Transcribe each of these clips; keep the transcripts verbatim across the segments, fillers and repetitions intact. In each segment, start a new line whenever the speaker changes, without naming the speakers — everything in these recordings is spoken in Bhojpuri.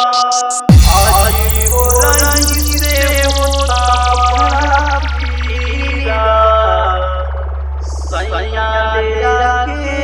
आई बोलई से होता बड़ा पीरा सैया आके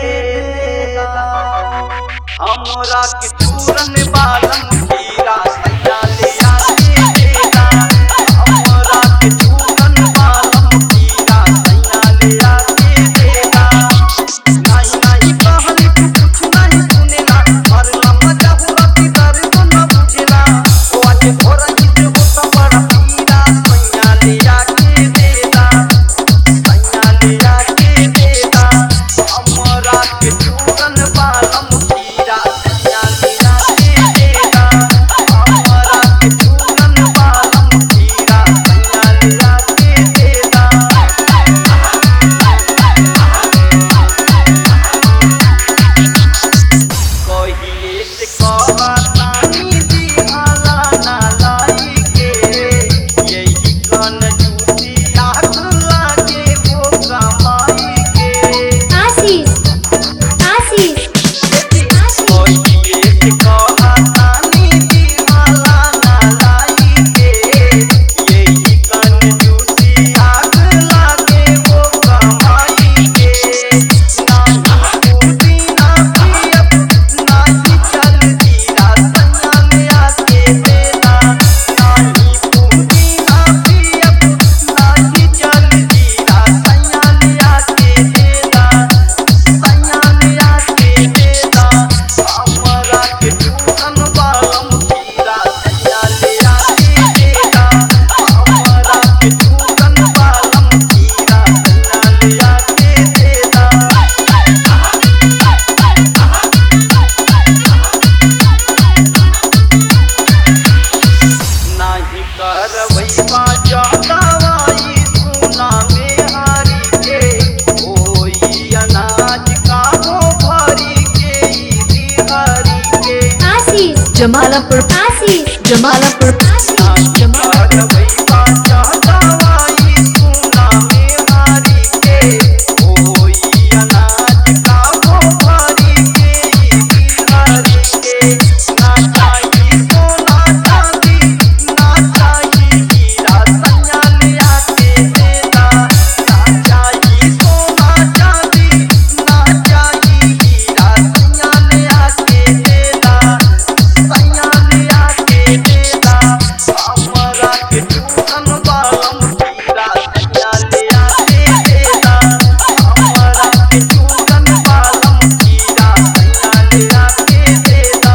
हमरा के चूरन बालम खीरा सैया ले आके देना हमरा के चूरन बालम खीरा सैया ले आके देना नहीं नहीं कहली कुछ नहीं सुनेला हर लम्बा जहुरती दर्द न बुझेला ओ आके भोर हित होता बड़ा पीरा सैया ले आके देना सैया ले आके देना हमरा के चूरन बालम खीरा सैया ले आके देना हमरा के चूरन बालम खीरा सैया ले आके देना कहिए से कहतानी दिहाला ना लाई के यही कन जूती आग लागे वो कमाई के
आशीष आशीष
कहिए से कहतानी दिहाला ना लाई के यही कन जूती आग लागे वो कमाई के नाही पूरी ना पियब नाही चल जीरा सैया ले आके देना नाही पूरी ना पियब नाही चल जीरा सैया ले आके देना सैया ले आके देना हमरा के चूरन बालम खीरा सैया ले आके देना हमरा के चूरन बालम खीरा सैया ले आके देना नाही करवई बाजा दवाई सुना में हारी के ओई अनाज का हो भरी के बिहारी के
आशीष जमालपुर आशीष जमालपुर
नाही करवई बाजा दवाई सुना में हारी के ओई अनाज का हो भरी के बिहारी के ना चाहिए सोना चांदी ना चाहिए हीरा सैया ले आके देना ना चाहिए सोना चांदी ना चाहिए हीरा सैया ले आके देना सैया ले आके देना हमरा के चूरन बालम खीरा सैया ले आके देना हमरा के चूरन बालम खीरा सैया ले आके देना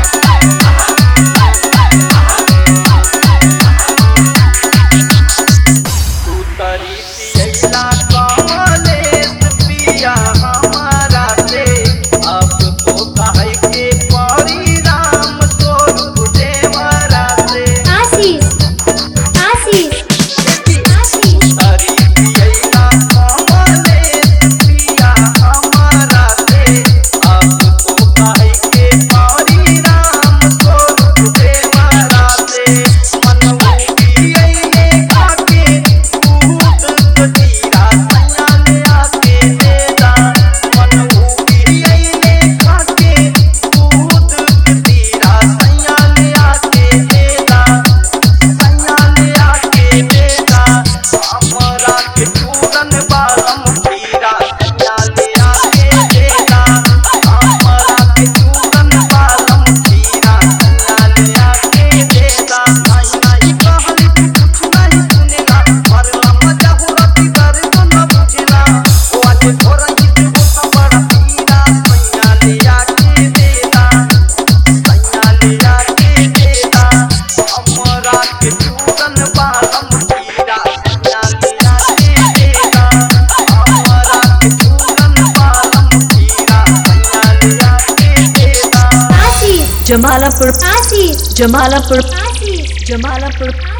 तू तरी पियला कमलेश पिया हमारा से अब तो कहे के परी राम स्वरूप देवरा से
आशीष आशीष
तू तरी पियला कमलेश पिया हमारा से अब तो कहे के परी राम स्वरूप देवरा से मनवा पियले खाके दूध कटीरा सैया ले आके देना मनवा पियले खाके दूध कटीरा सैया ले आके देना सैया ले आके देना हमरा के चूरन बालम खीरा सैया ले आके देना हमरा के चूरन बालम खीरा सैया ले आके देना नहीं नहीं कहली कुछ नहीं सुनेला हर लम्बा जहुरती दर्द न बुझेला ओ आके भोर हित होता बड़ा पीरा सैया ले आके देना सैया ले आके देना हमरा के चूरन बालम खीरा सैया ले आके देना हमरा के चूरन बालम खीरा सैया ले आके देना
आशीष जमालपुर आशीष जमालपुर आशीष जमालपुर